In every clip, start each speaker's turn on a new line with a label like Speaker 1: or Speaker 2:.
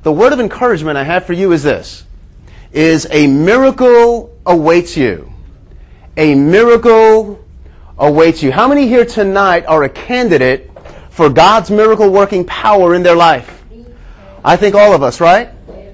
Speaker 1: the word of encouragement I have for you is this, is a miracle awaits you. A miracle awaits you. How many here tonight are a candidate for God's miracle working power in their life? I think all of us, right?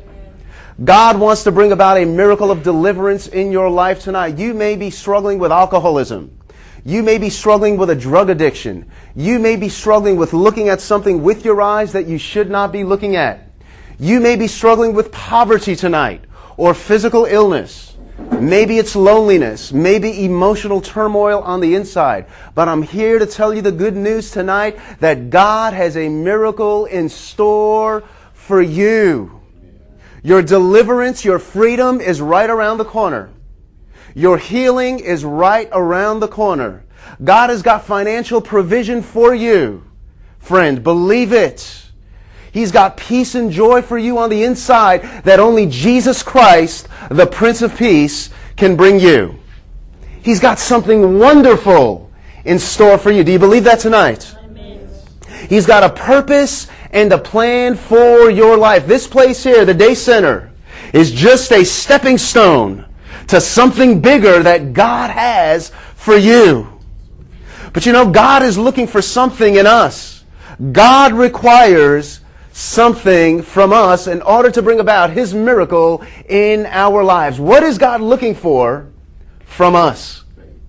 Speaker 1: God wants to bring about a miracle of deliverance in your life tonight. You may be struggling with alcoholism. You may be struggling with a drug addiction. You may be struggling with looking at something with your eyes that you should not be looking at. You may be struggling with poverty tonight or physical illness. Maybe it's loneliness. Maybe emotional turmoil on the inside. But I'm here to tell you the good news tonight that God has a miracle in store for you. Your deliverance, your freedom is right around the corner. Your healing is right around the corner. God has got financial provision for you. Friend, believe it. He's got peace and joy for you on the inside that only Jesus Christ, the Prince of Peace, can bring you. He's got something wonderful in store for you. Do you believe that tonight? Amen. He's got a purpose and a plan for your life. This place here, the Day Center, is just a stepping stone to something bigger that God has for you. But you know, God is looking for something in us. God requires something from us in order to bring about His miracle in our lives. What is God looking for from us?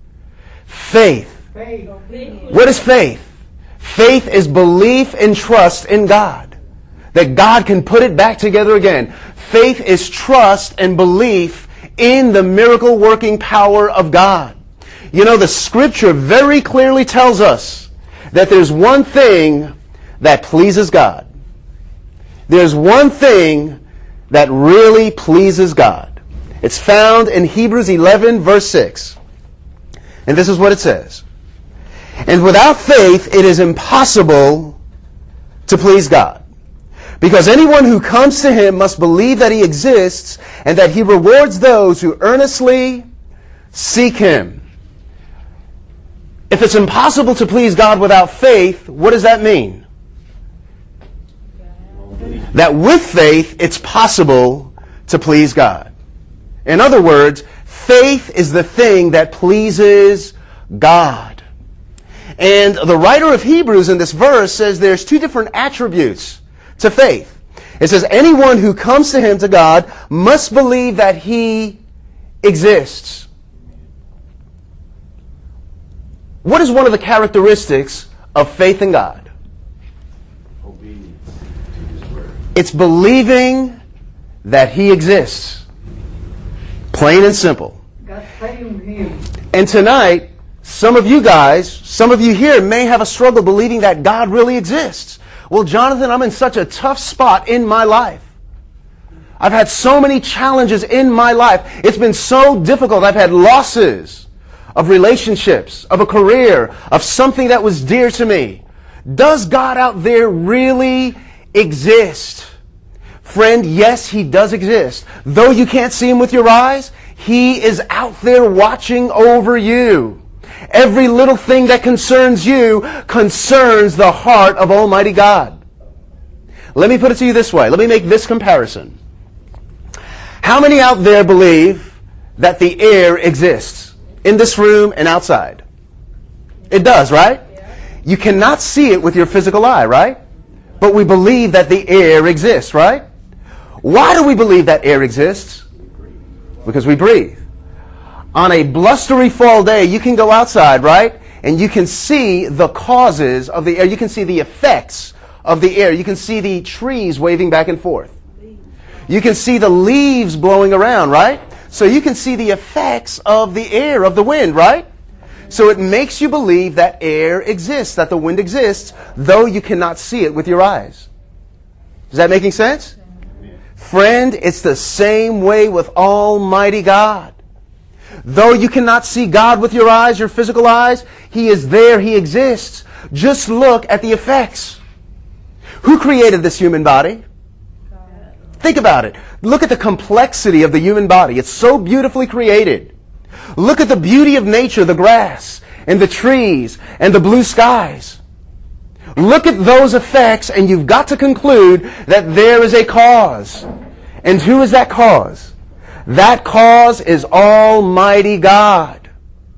Speaker 1: Faith. What is faith? Faith is belief and trust in God, that God can put it back together again. Faith is trust and belief in the miracle working power of God. You know, the Scripture very clearly tells us that there's one thing that pleases God. There's one thing that really pleases God. It's found in Hebrews 11, verse 6. And this is what it says. And without faith, it is impossible to please God. Because anyone who comes to Him must believe that He exists and that He rewards those who earnestly seek Him. If it's impossible to please God without faith, what does that mean? That with faith, it's possible to please God. In other words, faith is the thing that pleases God. And the writer of Hebrews in this verse says there's two different attributes to faith. It says anyone who comes to Him, to God, must believe that He exists. What is one of the characteristics of faith in God? It's believing that He exists. Plain and simple. And tonight, some of you guys, some of you here may have a struggle believing that God really exists. Well, Jonathan, I'm in such a tough spot in my life. I've had so many challenges in my life. It's been so difficult. I've had losses of relationships, of a career, of something that was dear to me. Does God out there really exist? Friend, yes, He does exist. Though you can't see Him with your eyes, He is out there watching over you. Every little thing that concerns you concerns the heart of Almighty God. Let me put it to you this way. Let me make this comparison. How many out there believe that the air exists in this room and outside? It does, right? You cannot see it with your physical eye, right? But we believe that the air exists, right? Why do we believe that air exists? Because we breathe. On a blustery fall day, you can go outside, right? And you can see the causes of the air. You can see the effects of the air. You can see the trees waving back and forth. You can see the leaves blowing around, right? So you can see the effects of the air, of the wind, right? So it makes you believe that air exists, that the wind exists, though you cannot see it with your eyes. Is that making sense? Friend, it's the same way with Almighty God. Though you cannot see God with your eyes, your physical eyes, He is there, He exists. Just look at the effects. Who created this human body? Think about it. Look at the complexity of the human body. It's so beautifully created. Look at the beauty of nature, the grass and the trees and the blue skies. Look at those effects, and you've got to conclude that there is a cause. And who is that cause? That cause is Almighty God.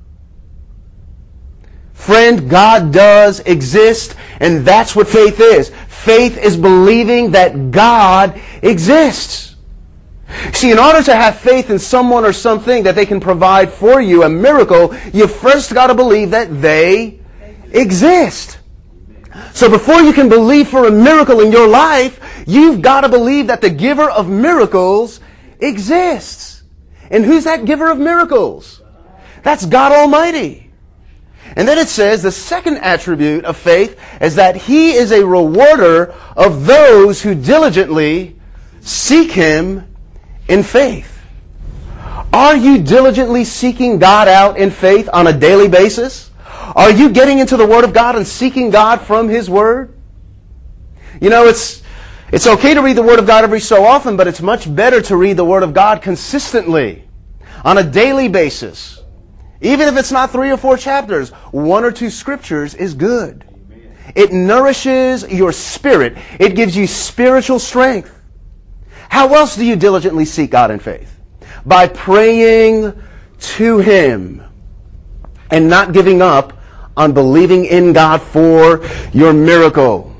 Speaker 1: Friend, God does exist, and that's what faith is. Faith is believing that God exists. See, in order to have faith in someone or something that they can provide for you, a miracle, you've first got to believe that they exist. So before you can believe for a miracle in your life, you've got to believe that the giver of miracles exists. And who's that giver of miracles? That's God Almighty. And then it says the second attribute of faith is that He is a rewarder of those who diligently seek Him in faith. Are you diligently seeking God out in faith on a daily basis? Are you getting into the Word of God and seeking God from His Word? You know, it's okay to read the Word of God every so often, but it's much better to read the Word of God consistently, on a daily basis. Even if it's not 3 or 4 chapters, 1 or 2 scriptures is good. It nourishes your spirit. It gives you spiritual strength. How else do you diligently seek God in faith? By praying to Him and not giving up on believing in God for your miracle.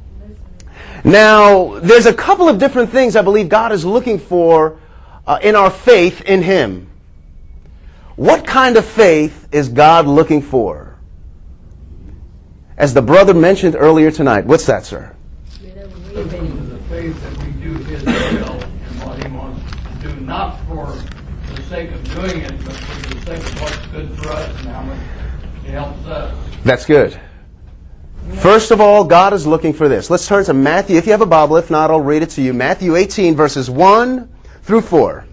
Speaker 1: Now, there's a couple of different things I believe God is looking for in our faith in Him. What kind of faith is God looking for? As the brother mentioned earlier tonight. What's that, sir?
Speaker 2: The faith that we do His will and what He wants to do, not for the sake of doing it, but for the sake of what's good for us and how much it helps us.
Speaker 1: That's good. First of all, God is looking for this. Let's turn to Matthew. If you have a Bible, if not, I'll read it to you. Matthew 18, verses 1 through 4.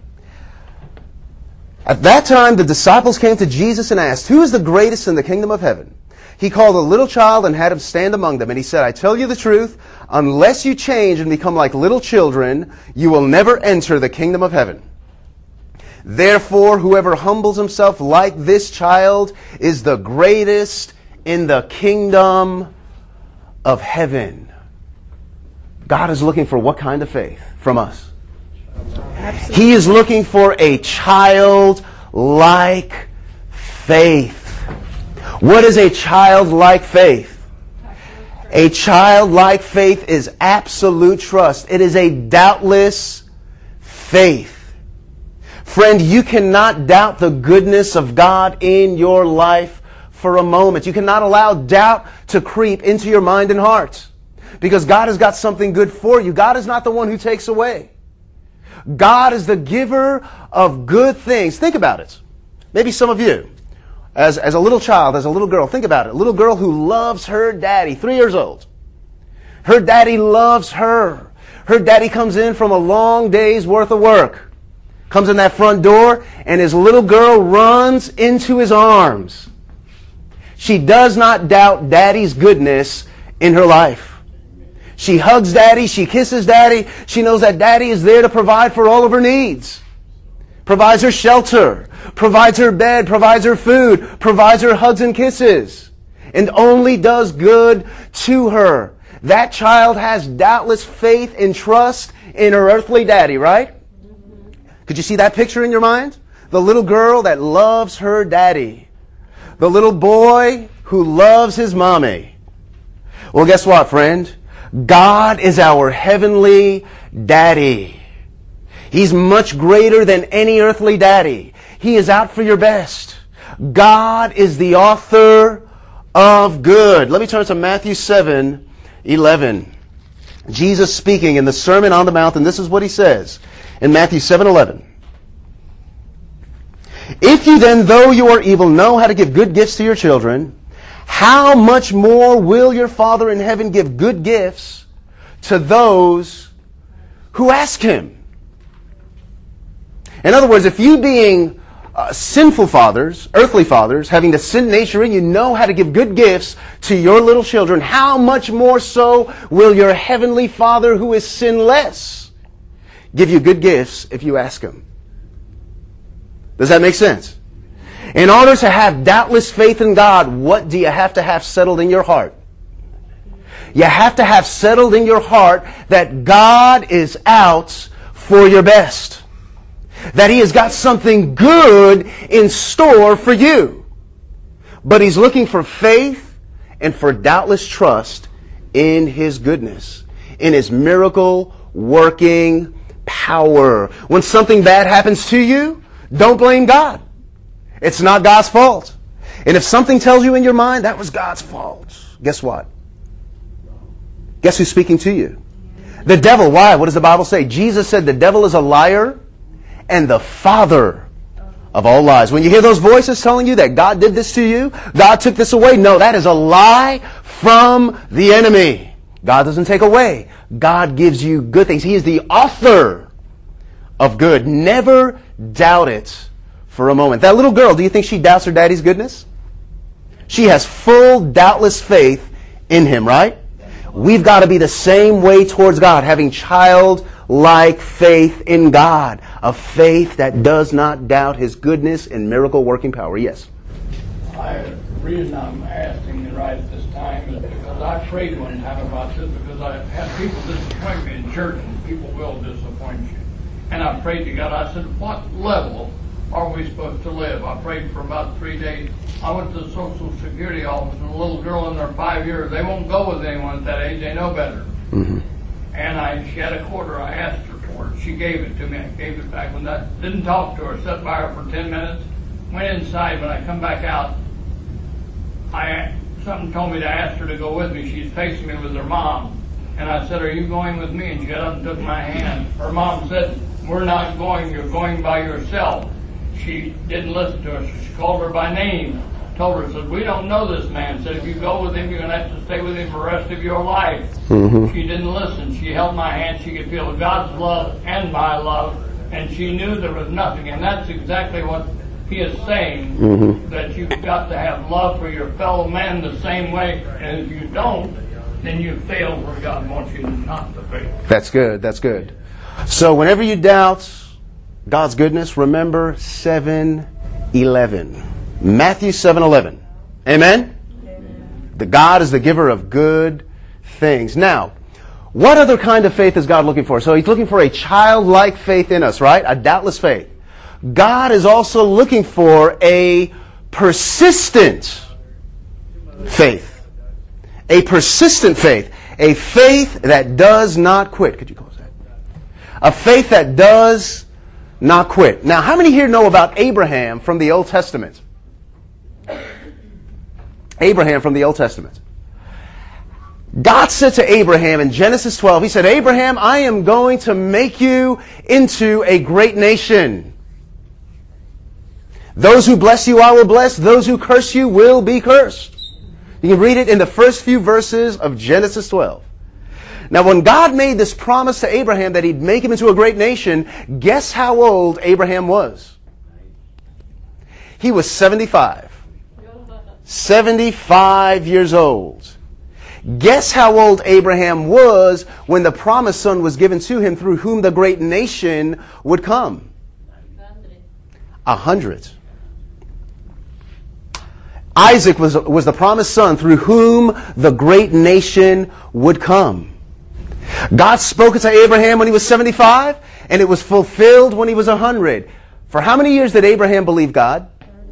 Speaker 1: At that time, the disciples came to Jesus and asked, "Who is the greatest in the kingdom of heaven?" He called a little child and had him stand among them. And he said, "I tell you the truth, unless you change and become like little children, you will never enter the kingdom of heaven. Therefore, whoever humbles himself like this child is the greatest in the kingdom of heaven." God is looking for what kind of faith from us? Absolutely. He is looking for a childlike faith. What is a childlike faith? A childlike faith is absolute trust. It is a doubtless faith. Friend, you cannot doubt the goodness of God in your life for a moment. You cannot allow doubt to creep into your mind and heart, because God has got something good for you. God is not the one who takes away. God is the giver of good things. Think about it. Maybe some of you, as a little child, as a little girl, think about it. A little girl who loves her daddy, 3 years old. Her daddy loves her. Her daddy comes in from a long day's worth of work. Comes in that front door, and his little girl runs into his arms. She does not doubt daddy's goodness in her life. She hugs daddy, she kisses daddy, she knows that daddy is there to provide for all of her needs. Provides her shelter, provides her bed, provides her food, provides her hugs and kisses, and only does good to her. That child has doubtless faith and trust in her earthly daddy, right? Could you see that picture in your mind? The little girl that loves her daddy. The little boy who loves his mommy. Well, guess what, friend? God is our heavenly daddy. He's much greater than any earthly daddy. He is out for your best. God is the author of good. Let me turn to Matthew 7:11. Jesus speaking in the Sermon on the Mount, and this is what He says in Matthew 7:11. "If you then, though you are evil, know how to give good gifts to your children, how much more will your Father in heaven give good gifts to those who ask Him?" In other words, if you being sinful fathers, earthly fathers, having the sin nature in you, know how to give good gifts to your little children, how much more so will your heavenly Father who is sinless give you good gifts if you ask Him? Does that make sense? In order to have doubtless faith in God, what do you have to have settled in your heart? You have to have settled in your heart that God is out for your best. That He has got something good in store for you. But He's looking for faith and for doubtless trust in His goodness, in His miracle working power. When something bad happens to you, don't blame God. It's not God's fault. And if something tells you in your mind that was God's fault, guess what? Guess who's speaking to you? The devil. Why? What does the Bible say? Jesus said the devil is a liar and the father of all lies. When you hear those voices telling you that God did this to you, God took this away, no, that is a lie from the enemy. God doesn't take away. God gives you good things. He is the author of good. Never doubt it for a moment. That little girl, do you think she doubts her daddy's goodness? She has full, doubtless faith in Him, right? We've got to be the same way towards God, having childlike faith in God, a faith that does not doubt His goodness and miracle working power. Yes?
Speaker 2: The reason I'm asking you right at this time is because I prayed one time about this, because I had people disappoint me in church, and people will disappoint you. And I prayed to God. I said, what level are we supposed to live? I prayed for about 3 days. I went to the Social Security office, and a little girl in there 5 years, they won't go with anyone at that age, they know better. Mm-hmm. And she had a quarter, I asked her for it. She gave it to me, I gave it back. When I didn't talk to her, sat by her for 10 minutes, went inside. When I come back out, something told me to ask her to go with me. She's facing me with her mom. And I said, are you going with me? And she got up and took my hand. Her mom said, we're not going, you're going by yourself. She didn't listen to her, so she called her by name. Told her, said, we don't know this man. Said, if you go with him, you're going to have to stay with him for the rest of your life. Mm-hmm. She didn't listen. She held my hand. She could feel God's love and my love, and she knew there was nothing. And that's exactly what He is saying, mm-hmm. that you've got to have love for your fellow man the same way. And if you don't, then you fail where God wants you not to fail.
Speaker 1: That's good. That's good. So whenever you doubt God's goodness, remember 7:11. Matthew 7:11. Amen? Amen? The God is the giver of good things. Now, what other kind of faith is God looking for? So He's looking for a childlike faith in us, right? A doubtless faith. God is also looking for a persistent faith. A persistent faith. A faith that does not quit. Could you close that? A faith that does not quit. Now, how many here know about Abraham from the Old Testament? Abraham from the Old Testament. God said to Abraham in Genesis 12, He said, Abraham, I am going to make you into a great nation. Those who bless you, I will bless. Those who curse you will be cursed. You can read it in the first few verses of Genesis 12. Now, when God made this promise to Abraham that He'd make him into a great nation, guess how old Abraham was? He was 75. 75 years old. Guess how old Abraham was when the promised son was given to him, through whom the great nation would come? 100. Isaac was the promised son through whom the great nation would come. God spoke it to Abraham when he was 75, and it was fulfilled when he was 100. For how many years did Abraham believe God?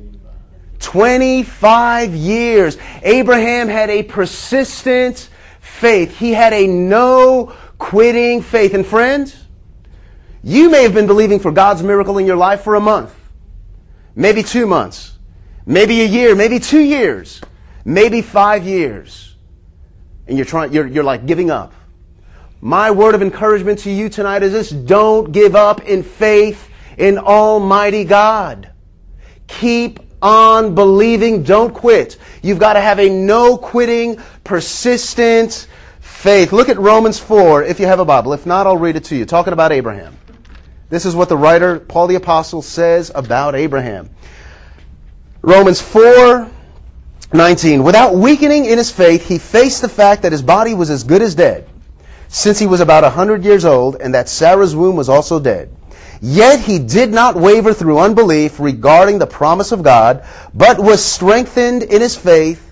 Speaker 1: 25 years. Abraham had a persistent faith. He had a no-quitting faith. And friends, you may have been believing for God's miracle in your life for a month, maybe 2 months, maybe a year, maybe 2 years, maybe 5 years, and you're like giving up. My word of encouragement to you tonight is this: don't give up in faith in Almighty God. Keep on believing. Don't quit. You've got to have a no-quitting, persistent faith. Look at Romans 4 if you have a Bible. If not, I'll read it to you. Talking about Abraham. This is what the writer, Paul the Apostle, says about Abraham. Romans 4:19. Without weakening in his faith, he faced the fact that his body was as good as dead, since he was about 100 years old, and that Sarah's womb was also dead. Yet he did not waver through unbelief regarding the promise of God, but was strengthened in his faith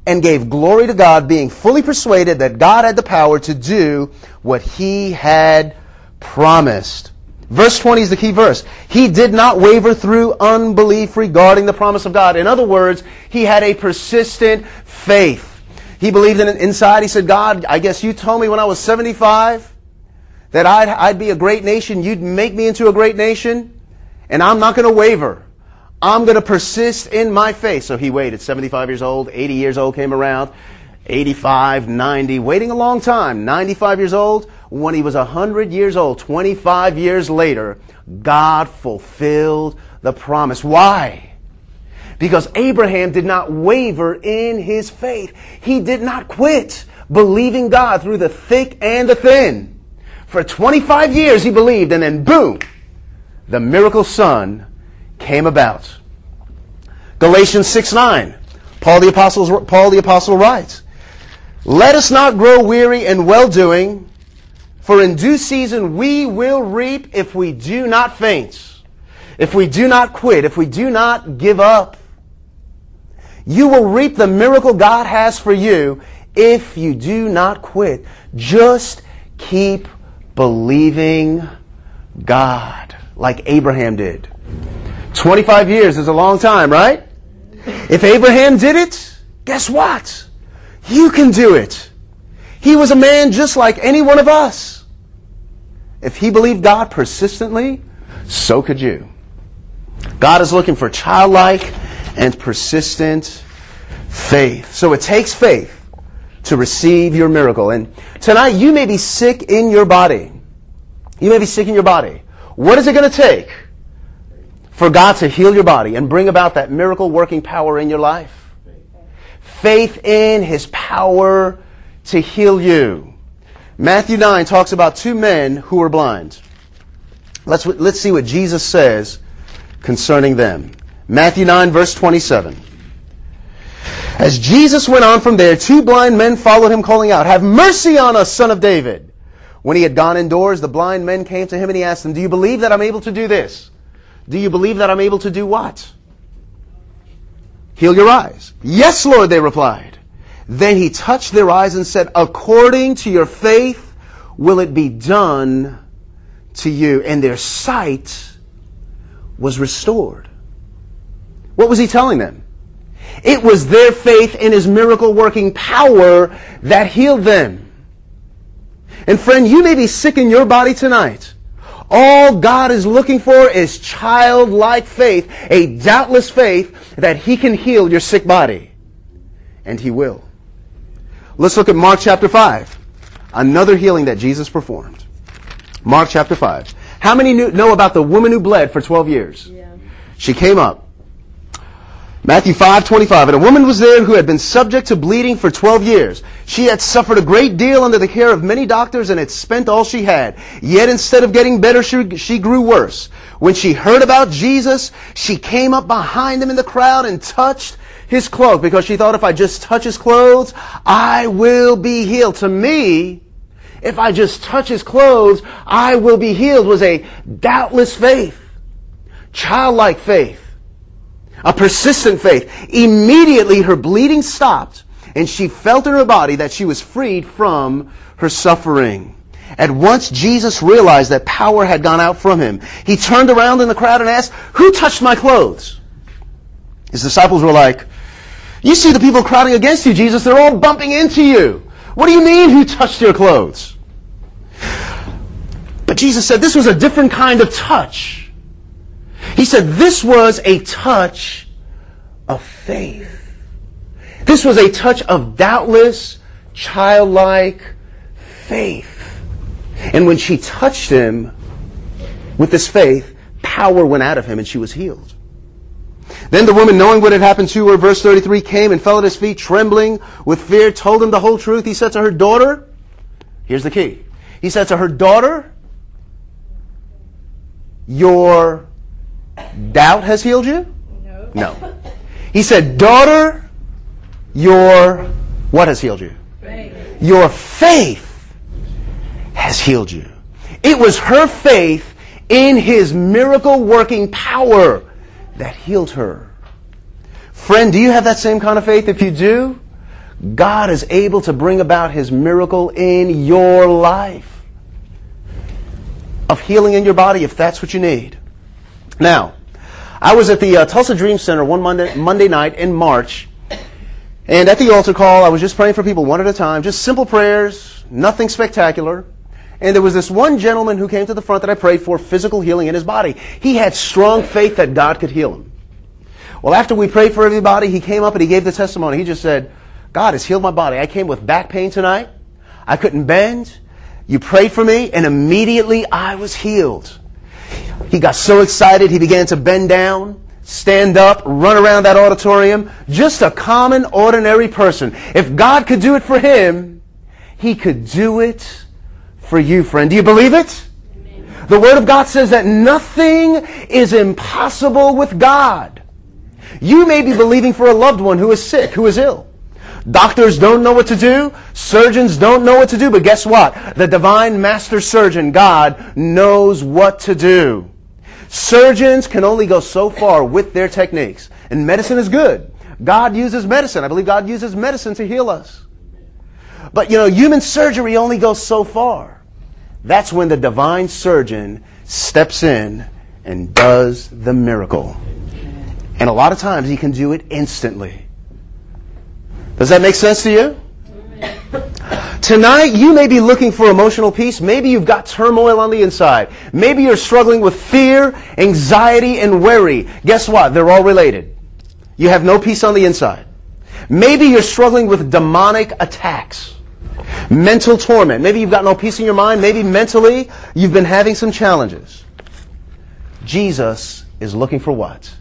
Speaker 1: and gave glory to God, being fully persuaded that God had the power to do what he had promised. Verse 20 is the key verse. He did not waver through unbelief regarding the promise of God. In other words, he had a persistent faith. He believed in it inside. He said, God, I guess you told me when I was 75 that I'd be a great nation. You'd make me into a great nation. And I'm not going to waver. I'm going to persist in my faith. So he waited. 75 years old, 80 years old came around, 85, 90, waiting a long time. 95 years old. When he was 100 years old, 25 years later, God fulfilled the promise. Why? Because Abraham did not waver in his faith. He did not quit believing God through the thick and the thin. For 25 years he believed, and then boom, the miracle son came about. Galatians 6:9. Paul the apostle writes, "Let us not grow weary in well-doing, for in due season we will reap if we do not faint." If we do not quit, if we do not give up, you will reap the miracle God has for you if you do not quit. Just keep believing God like Abraham did. 25 years is a long time, right? If Abraham did it, guess what? You can do it. He was a man just like any one of us. If he believed God persistently, so could you. God is looking for childlike and persistent faith. So it takes faith to receive your miracle. And tonight you may be sick in your body. You may be sick in your body. What is it going to take for God to heal your body and bring about that miracle working power in your life? Faith in his power to heal you. Matthew 9 talks about two men who were blind. Let's see what Jesus says concerning them. Matthew 9 verse 27. As Jesus went on from there, two blind men followed him, calling out, "Have mercy on us, Son of David." When he had gone indoors, the blind men came to him and he asked them, "Do you believe that I'm able to do this?" Do you believe that I'm able to do what? Heal your eyes. "Yes, Lord," they replied. Then he touched their eyes and said, "According to your faith will it be done to you." And their sight was restored. What was he telling them? It was their faith in his miracle working power that healed them. And friend, you may be sick in your body tonight. All God is looking for is childlike faith, a doubtless faith that he can heal your sick body. And he will. Let's look at Mark chapter 5. Another healing that Jesus performed. Mark chapter 5. How many know about the woman who bled for 12 years? Yeah. She came up. Matthew 5:25. And a woman was there who had been subject to bleeding for 12 years. She had suffered a great deal under the care of many doctors and had spent all she had. Yet instead of getting better, she grew worse. When she heard about Jesus, she came up behind him in the crowd and touched his cloak, because she thought, if I just touch his clothes, I will be healed. To me, if I just touch his clothes, I will be healed, was a doubtless faith, childlike faith. A persistent faith. Immediately her bleeding stopped, and she felt in her body that she was freed from her suffering. At once Jesus realized that power had gone out from him. He turned around in the crowd and asked, "Who touched my clothes?" His disciples were like, "You see the people crowding against you, Jesus. They're all bumping into you. What do you mean, who touched your clothes?" But Jesus said this was a different kind of touch. He said this was a touch of faith. This was a touch of doubtless, childlike faith. And when she touched him with this faith, power went out of him and she was healed. Then the woman, knowing what had happened to her, verse 33, came and fell at his feet, trembling with fear, told him the whole truth. He said to her, "Daughter," here's the key. He said to her, "Daughter, your doubt has healed you?" No. He said, "Daughter, your what has healed you?" Faith. Your faith has healed you. It was her faith in his miracle working power that healed her. Friend, do you have that same kind of faith? If you do, God is able to bring about His miracle in your life of healing in your body if that's what you need. Now, I was at the Tulsa Dream Center one Monday night in March, and at the altar call, I was just praying for people one at a time, just simple prayers, nothing spectacular. And there was this one gentleman who came to the front that I prayed for physical healing in his body. He had strong faith that God could heal him. Well, after we prayed for everybody, he came up and he gave the testimony. He just said, God has healed my body. I came with back pain tonight. I couldn't bend. You prayed for me, and immediately I was healed. He got so excited, he began to bend down, stand up, run around that auditorium. Just a common, ordinary person. If God could do it for him, He could do it for you, friend. Do you believe it? Amen. The Word of God says that nothing is impossible with God. You may be believing for a loved one who is sick, who is ill. Doctors don't know what to do. Surgeons don't know what to do. But guess what? The divine master surgeon, God, knows what to do. Surgeons can only go so far with their techniques. And medicine is good. God uses medicine. I believe God uses medicine to heal us. But, human surgery only goes so far. That's when the divine surgeon steps in and does the miracle. And a lot of times He can do it instantly. Does that make sense to you? Tonight, you may be looking for emotional peace. Maybe you've got turmoil on the inside. Maybe you're struggling with fear, anxiety, and worry. Guess what? They're all related. You have no peace on the inside. Maybe you're struggling with demonic attacks, mental torment. Maybe you've got no peace in your mind. Maybe mentally you've been having some challenges. Jesus is looking for what?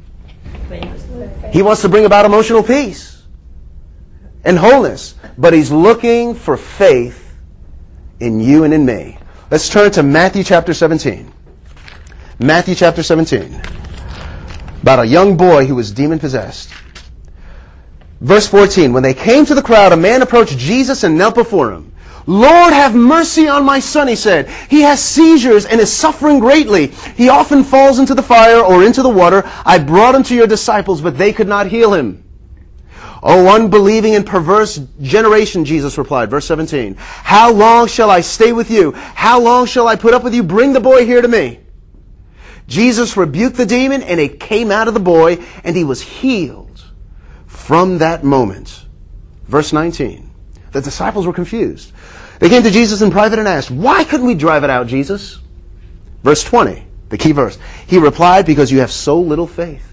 Speaker 1: He wants to bring about emotional peace and wholeness. But He's looking for faith in you and in me. Let's turn to Matthew chapter 17. Matthew chapter 17. About a young boy who was demon-possessed. Verse 14. When they came to the crowd, a man approached Jesus and knelt before Him. Lord, have mercy on my son, he said. He has seizures and is suffering greatly. He often falls into the fire or into the water. I brought him to your disciples, but they could not heal him. O unbelieving and perverse generation, Jesus replied. Verse 17. How long shall I stay with you? How long shall I put up with you? Bring the boy here to me. Jesus rebuked the demon, and it came out of the boy, and he was healed from that moment. Verse 19. The disciples were confused. They came to Jesus in private and asked, why couldn't we drive it out, Jesus? Verse 20, the key verse. He replied, because you have so little faith.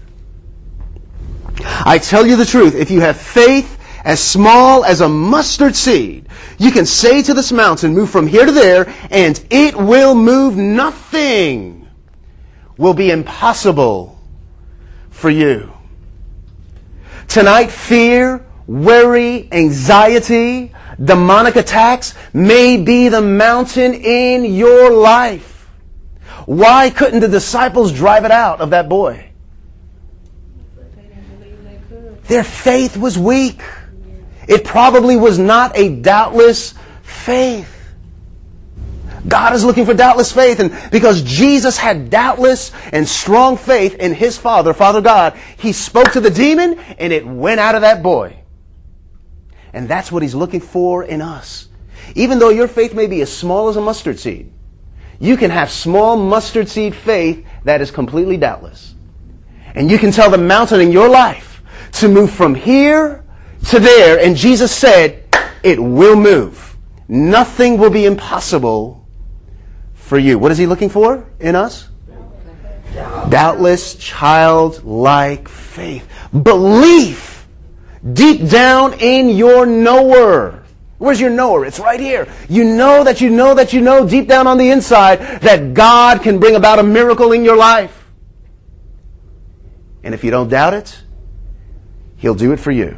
Speaker 1: I tell you the truth, if you have faith as small as a mustard seed, you can say to this mountain, move from here to there, and it will move. Nothing will be impossible for you. Tonight, fear, worry, anxiety, demonic attacks may be the mountain in your life. Why couldn't the disciples drive it out of that boy? Their faith was weak. It probably was not a doubtless faith. God is looking for doubtless faith, and because Jesus had doubtless and strong faith in His Father, Father God, He spoke to the demon and it went out of that boy. And that's what He's looking for in us. Even though your faith may be as small as a mustard seed, you can have small mustard seed faith that is completely doubtless. And you can tell the mountain in your life to move from here to there. And Jesus said, it will move. Nothing will be impossible for you. What is He looking for in us? Doubtless, childlike faith. Belief deep down in your knower. Where's your knower? It's right here. You know that you know that you know deep down on the inside that God can bring about a miracle in your life. And if you don't doubt it, He'll do it for you.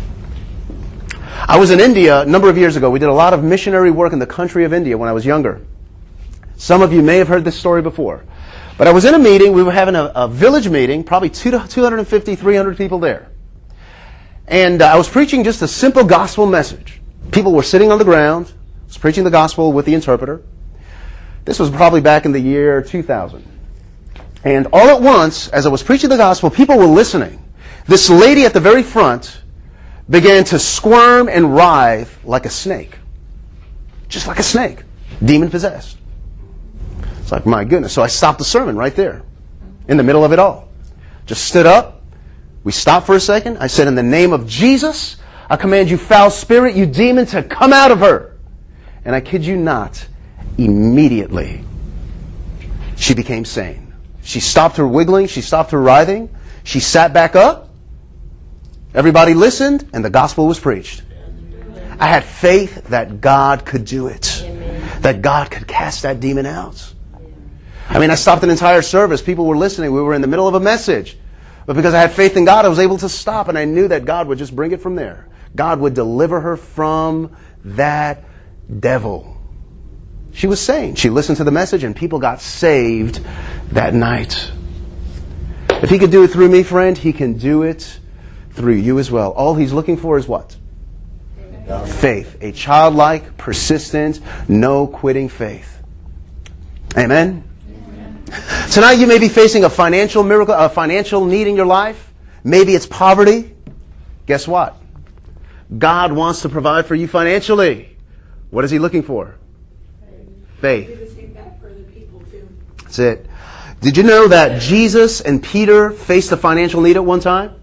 Speaker 1: I was in India a number of years ago. We did a lot of missionary work in the country of India when I was younger. Some of you may have heard this story before. But I was in a meeting. We were having a village meeting, probably 250, 300 people there. And I was preaching just a simple gospel message. People were sitting on the ground. I was preaching the gospel with the interpreter. This was probably back in the year 2000. And all at once, as I was preaching the gospel, people were listening. This lady at the very front began to squirm and writhe like a snake. Just like a snake. Demon-possessed. It's like, my goodness. So I stopped the sermon right there, in the middle of it all. Just stood up. We stopped for a second. I said, in the name of Jesus, I command you, foul spirit, you demon, to come out of her. And I kid you not, immediately, she became sane. She stopped her wiggling. She stopped her writhing. She sat back up. Everybody listened, and the gospel was preached. I had faith that God could do it. That God could cast that demon out. I mean, I stopped an entire service. People were listening. We were in the middle of a message. But because I had faith in God, I was able to stop, and I knew that God would just bring it from there. God would deliver her from that devil. She was sane. She listened to the message, and people got saved that night. If He could do it through me, friend, He can do it through you as well. All He's looking for is what? Faith. A childlike, persistent, no-quitting faith. Amen? Tonight you may be facing a financial miracle, a financial need in your life. Maybe it's poverty. Guess what? God wants to provide for you financially. What is He looking for? Faith. That's it. Did you know that Jesus and Peter faced a financial need at one time?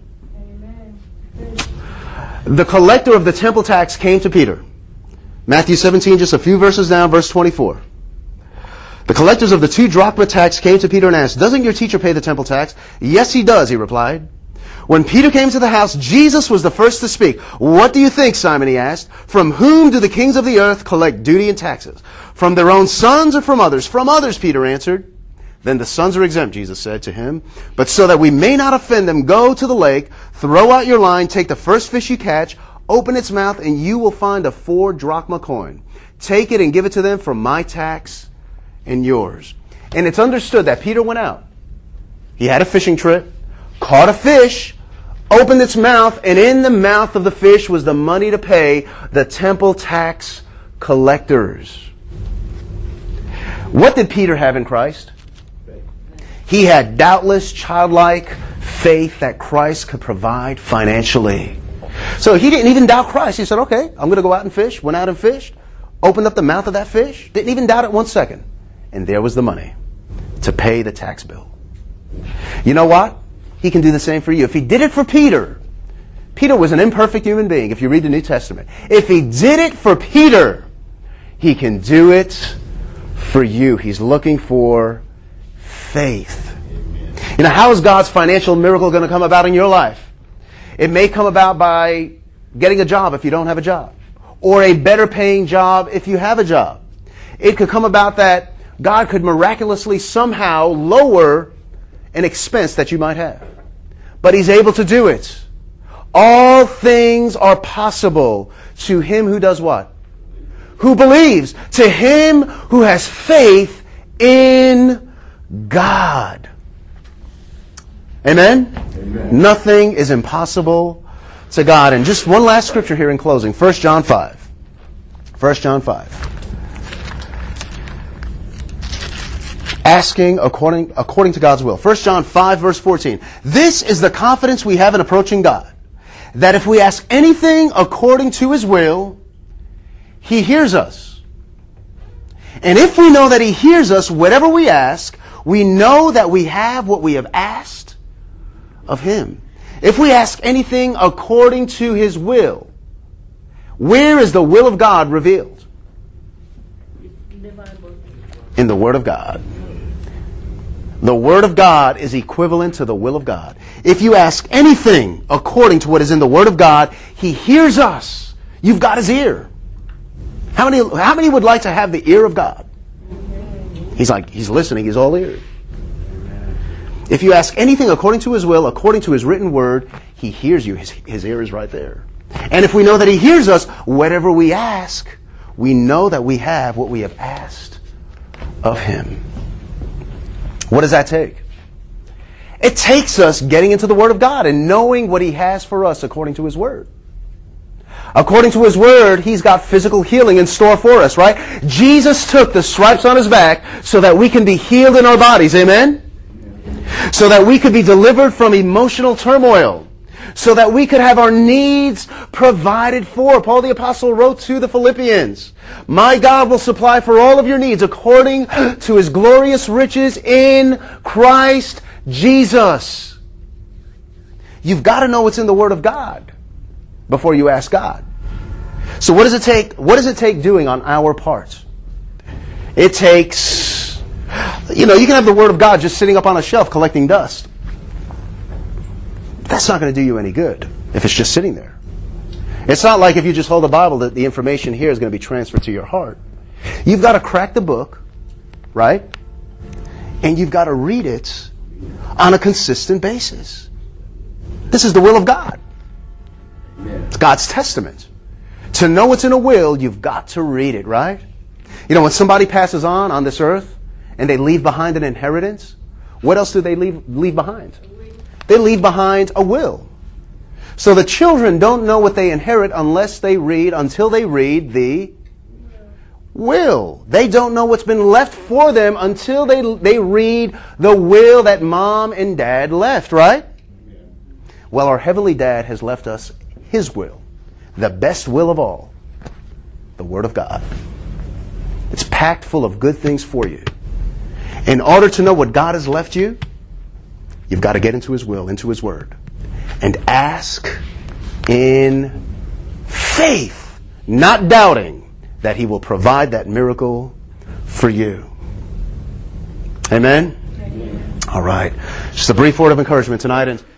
Speaker 1: The collector of the temple tax came to Peter. Matthew 17, just a few verses down, verse 24. The collectors of the 2 drachma tax came to Peter and asked, "Doesn't your teacher pay the temple tax?" "Yes, he does," he replied. When Peter came to the house, Jesus was the first to speak. "What do you think, Simon?" he asked. "From whom do the kings of the earth collect duty and taxes? From their own sons or from others?" "From others," Peter answered. "Then the sons are exempt," Jesus said to him. "But so that we may not offend them, go to the lake, throw out your line, take the first fish you catch, open its mouth, and you will find a 4 drachma coin. Take it and give it to them for my tax and yours." And it's understood that Peter went out. He had a fishing trip, caught a fish, opened its mouth, and in the mouth of the fish was the money to pay the temple tax collectors. What did Peter have in Christ? He had doubtless childlike faith that Christ could provide financially. So he didn't even doubt Christ. He said, okay, I'm going to go out and fish. Went out and fished. Opened up the mouth of that fish. Didn't even doubt it 1 second. And there was the money to pay the tax bill. You know what? He can do the same for you. If He did it for Peter, Peter was an imperfect human being, if you read the New Testament. If He did it for Peter, He can do it for you. He's looking for faith. You know, how is God's financial miracle going to come about in your life? It may come about by getting a job if you don't have a job, or a better paying job if you have a job. It could come about that God could miraculously somehow lower an expense that you might have. But He's able to do it. All things are possible to him who does what? Who believes. To him who has faith in God. Amen? Amen. Nothing is impossible to God. And just one last scripture here in closing. 1 John 5. 1 John 5. Asking according to God's will. 1 John 5 verse 14. This is the confidence we have in approaching God, that if we ask anything according to His will, He hears us. And if we know that He hears us, whatever we ask, we know that we have what we have asked of Him. If we ask anything according to His will, where is the will of God revealed? In the Word of God. The Word of God is equivalent to the will of God. If you ask anything according to what is in the Word of God, He hears us. You've got His ear. How many would like to have the ear of God? He's listening. He's all ears. If you ask anything according to His will, according to His written Word, He hears you. His ear is right there. And if we know that He hears us, whatever we ask, we know that we have what we have asked of Him. What does that take? It takes us getting into the Word of God and knowing what He has for us according to His Word. According to His Word, He's got physical healing in store for us, right? Jesus took the stripes on His back so that we can be healed in our bodies, amen? So that we could be delivered from emotional turmoil. so that we could have our needs provided for. Paul the Apostle wrote to the Philippians, my God will supply for all of your needs according to His glorious riches in Christ Jesus. You've got to know what's in the Word of God before you ask God. So what does it take? What does it take doing on our part? It takes, you can have the Word of God just sitting up on a shelf collecting dust. That's not going to do you any good if it's just sitting there. It's not like if you just hold the Bible that the information here is going to be transferred to your heart. You've got to crack the book, right? And you've got to read it on a consistent basis. This is the will of God. It's God's testament. To know what's in a will, you've got to read it, right? When somebody passes on this earth and they leave behind an inheritance, what else do they leave behind? They leave behind a will. So the children don't know what they inherit until they read the will. They don't know what's been left for them until they read the will that mom and dad left, right? Well, our Heavenly Dad has left us His will, the best will of all, the Word of God. It's packed full of good things for you. In order to know what God has left you, you've got to get into His will, into His Word, and ask in faith, not doubting that He will provide that miracle for you. Amen? Amen. All right. Just a brief word of encouragement tonight. And